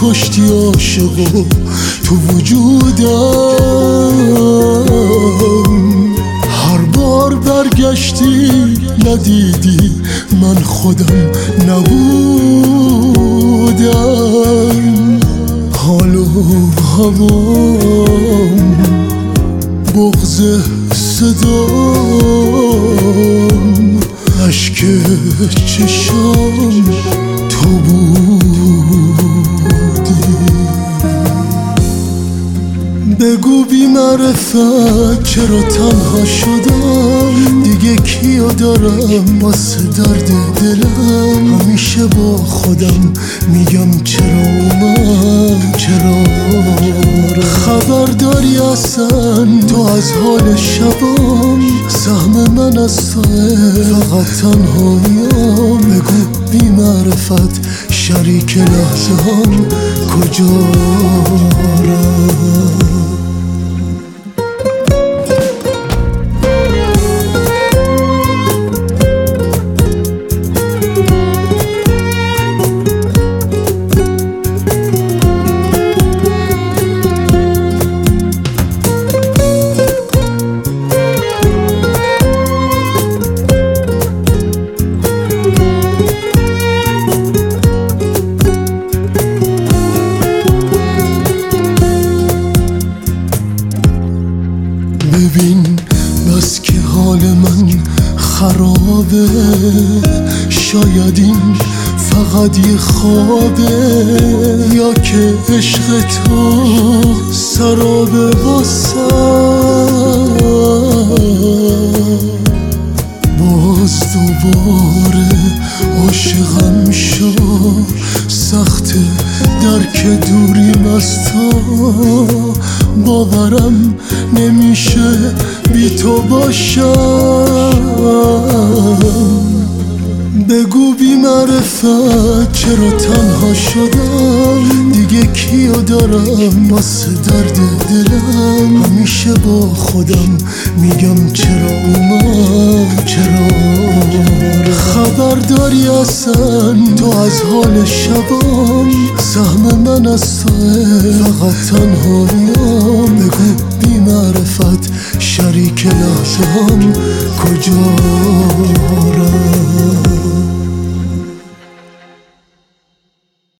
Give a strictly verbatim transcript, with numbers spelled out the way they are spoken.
کشتی عاشقو تو وجودم، هر بار برگشتی ندیدی من خودم نبودم. حال و هوام بغض صدام اشک چشام تو بودی. بگو بی معرفت چرا تنها شدم، دیگه کیو دارم واسه درد دلم. همیشه با خودم میگم چرا اومد، چرا خبر داری اصلا تو از حال شبام؟ سهم من از توه فقط تنهاییم. بگو بی معرفت شریک لحظه هم کجا رفت؟ ببین بس که حال من خرابه، شاید این فقط یه خوابه، یا که عشق تو سرابه واسم. باز دوباره عاشقم شد، سخت درک دوریم از تو، باورم نمیشه بی تو باشم. بگو بی معرفت چرا تنها شدم، دیگه کیو دارم واسه درد دلم. همیشه با خودم میگم چرا اومد، چرا خبر داری اصلا تو از حال شبام؟ سهم من از توه فقط تنهاییم. بگو بی معرفت شریک لحظه هم کجا رفت؟